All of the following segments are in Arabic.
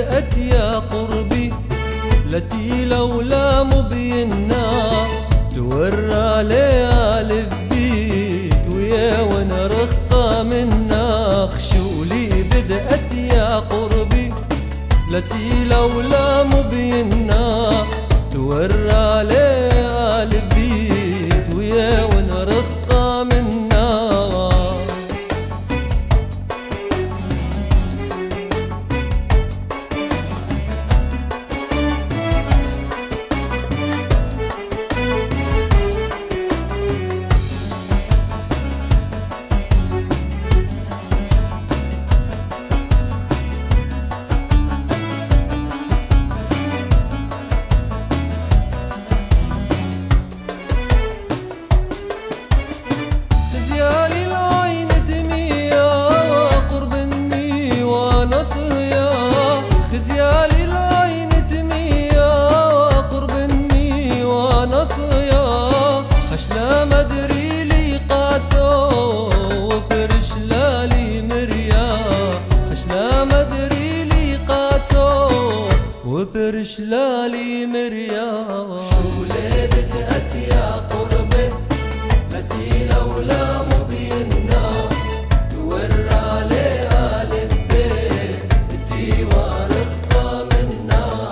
بدأت يا قربي التي لولا مبينا تورى ليالي ببيت ويا ونرخى منا. خشولي بدأت يا قربي التي لولا مبينا تورى ليالي ببيت ويا ونرخى منا. وبرش لالي مريا. شولي بدأت يا قربي التي لولا مبينا تورى ليالي البيت التي ورثة منا.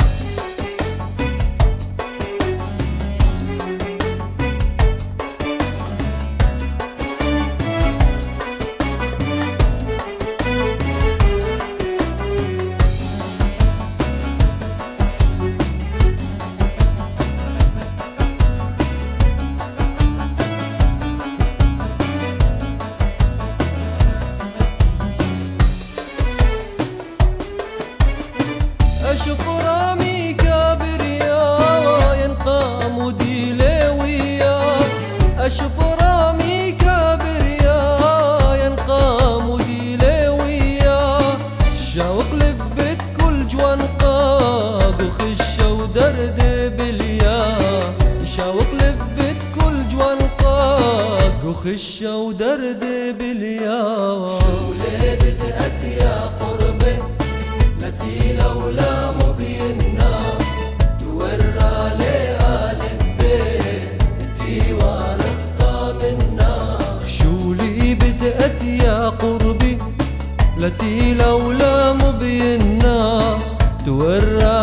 أشوف رامي كابريا ينقام وديلي وياك. أشوف رامي كابريا ينقام وديلي وياك. شوق لبت كل جوان قاق وخشة ودرد بليا. شوق لبت كل جوان قاق وخشة ودرد بليا. شولي بدأت يا قربي التي لولا مبينا تورى ليالي البيت التي ورثة منا. شولي بدأت يا قربي التي لولا مبينا تورى